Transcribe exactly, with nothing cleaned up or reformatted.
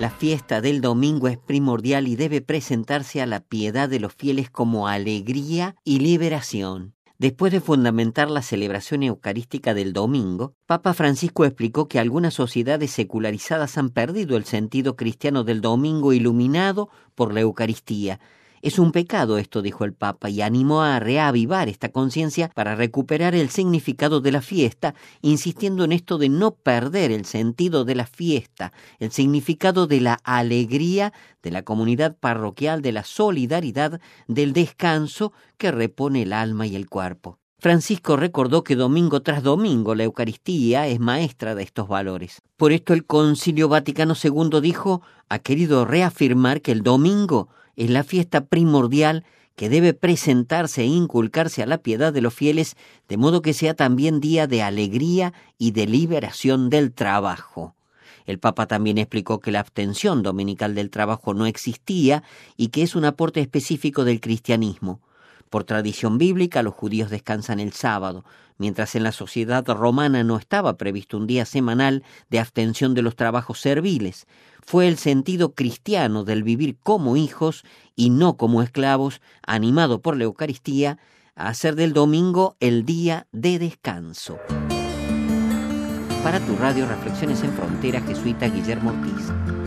La fiesta del domingo es primordial y debe presentarse a la piedad de los fieles como alegría y liberación. Después de fundamentar la celebración eucarística del domingo, Papa Francisco explicó que algunas sociedades secularizadas han perdido el sentido cristiano del domingo iluminado por la Eucaristía. Es un pecado esto, dijo el Papa, y animó a reavivar esta conciencia para recuperar el significado de la fiesta, insistiendo en esto de no perder el sentido de la fiesta, el significado de la alegría, de la comunidad parroquial, de la solidaridad, del descanso que repone el alma y el cuerpo. Francisco recordó que domingo tras domingo la Eucaristía es maestra de estos valores. Por esto el Concilio Vaticano segundo dijo, ha querido reafirmar que el domingo es la fiesta primordial que debe presentarse e inculcarse a la piedad de los fieles, de modo que sea también día de alegría y de liberación del trabajo. El Papa también explicó que la abstención dominical del trabajo no existía y que es un aporte específico del cristianismo. Por tradición bíblica, los judíos descansan el sábado, mientras en la sociedad romana no estaba previsto un día semanal de abstención de los trabajos serviles. Fue el sentido cristiano del vivir como hijos y no como esclavos, animado por la Eucaristía, a hacer del domingo el día de descanso. Para tu radio Reflexiones en Frontera, jesuita Guillermo Ortiz.